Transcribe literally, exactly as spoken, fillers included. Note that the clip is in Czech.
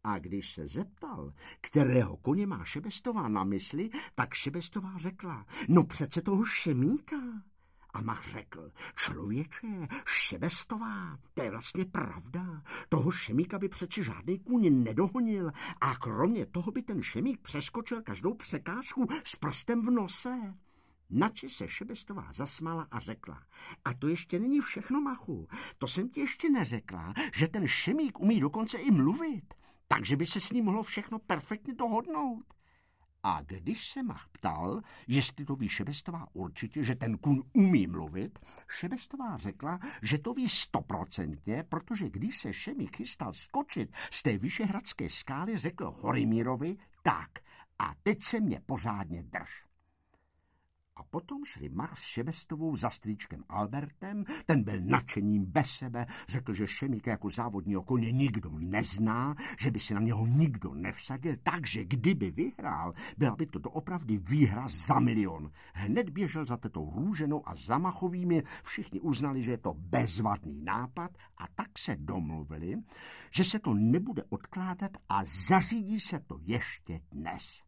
A když se zeptal, kterého koně má Šebestová na mysli, tak Šebestová řekla, no přece toho Šemíka. A Mach řekl, člověče, Šebestová, to je vlastně pravda. Toho Šemíka by přece žádný kůň nedohonil a kromě toho by ten Šemík přeskočil každou překážku s prstem v nose. Nači se Šebestová zasmála a řekla, a to ještě není všechno, Machu, to jsem ti ještě neřekla, že ten Šemík umí dokonce i mluvit, takže by se s ním mohlo všechno perfektně dohodnout. A když se Mach ptal, jestli to ví Šebestová určitě, že ten kůň umí mluvit, Šebestová řekla, že to ví stoprocentně, protože když se Šemík chystal skočit z té vyšehradské skály, řekl Horimírovi, tak a teď se mě pořádně drž. A potom šli Mach s Šebestovou za strýčkem Albertem, ten byl nadšením bez sebe, řekl, že Šemíka jako závodního koně nikdo nezná, že by si na něho nikdo nevsadil, takže kdyby vyhrál, byla by to doopravdy výhra za milion. Hned běžel za tetou Růženou a za Machovými, všichni uznali, že je to bezvadný nápad a tak se domluvili, že se to nebude odkládat a zařídí se to ještě dnes.